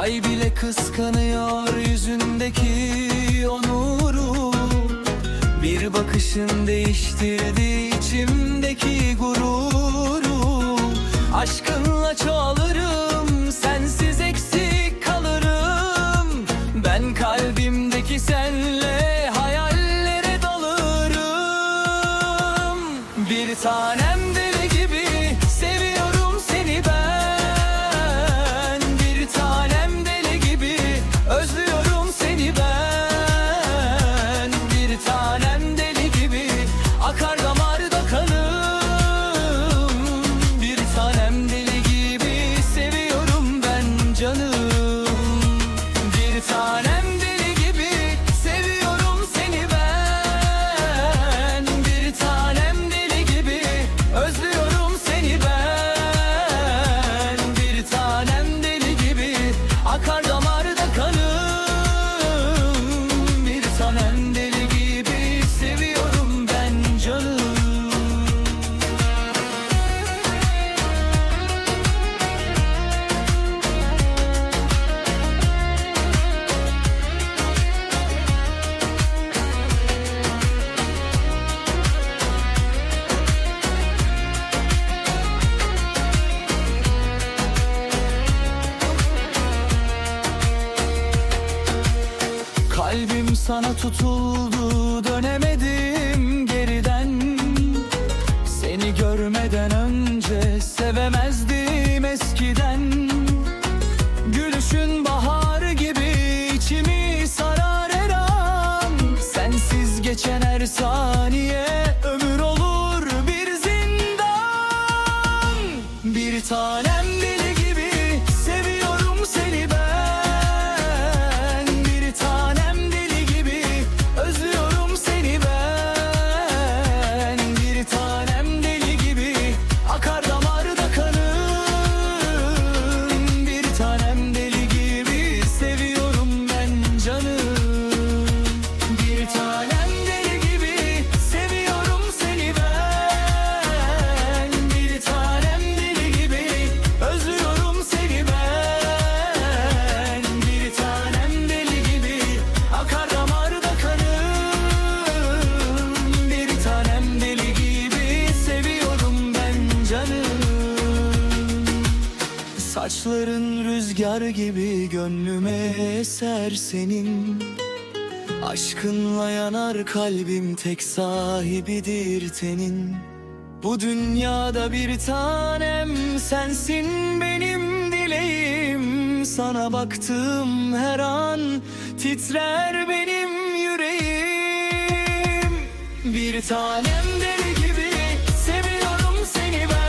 Ay bile kıskanıyor yüzündeki o nuru. Bir bakışın değiştirdi içimdeki gururu. Aşkınla çoğalırım, sensiz eksik kalırım. Ben kalbimdeki senle hayallere dalarım. Bir tanem deli gibi seviyorum seni ben. Bir tanem deli gibi özlüyorum seni ben. Bir tanem deli gibi akar damarda kanım. Bir tanem deli gibi seviyorum ben canım. Bir tanem deli gibi seviyorum seni ben. Bir tanem deli gibi özlüyorum seni ben. Bir tanem deli gibi akar damarda kanım. Bir tanem deli gibi seviyorum ben canım. Kalbim sana tutuldu, dönemedim geriden. Seni görmeden önce sevemezdim eskiden. Gülüşün bahar gibi içimi sarar her an. Sensiz geçen her saniye ömür olur bir zindan. Bir tanem deli gibi seviyorum seni ben. Bir tanem deli gibi özlüyorum seni ben. Bir tanem deli gibi akar damarda kanım. Bir tanem deli gibi seviyorum ben canım. Bir tanem deli gibi seviyorum seni ben. Bir tanem deli gibi özlüyorum seni ben. Bir tanem deli gibi akar damarda kanım. Bir tanem deli gibi seviyorum ben canım. Saçların rüzgar gibi gönlüme eser senin. Aşkınla yanar kalbim, tek sahibidir tenin. Bu dünyada bir tanem sensin benim dileğim. Sana baktığım her an titrer benim yüreğim. Bir tanem deli gibi seviyorum seni ben.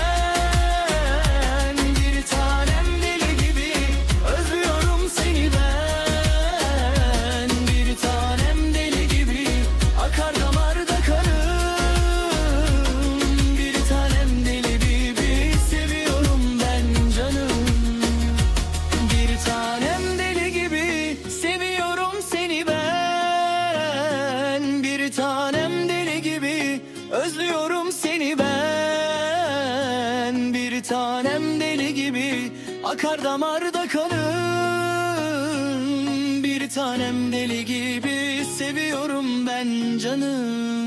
Bir tanem deli gibi özlüyorum seni ben. Bir tanem deli gibi akar damarda kanım. Bir tanem deli gibi seviyorum ben canım. Bir tanem deli gibi seviyorum seni ben. Bir tanem deli gibi özlüyorum seni ben. Bir tanem deli gibi akar damarda kanım. Bir tanem deli gibi seviyorum ben canım.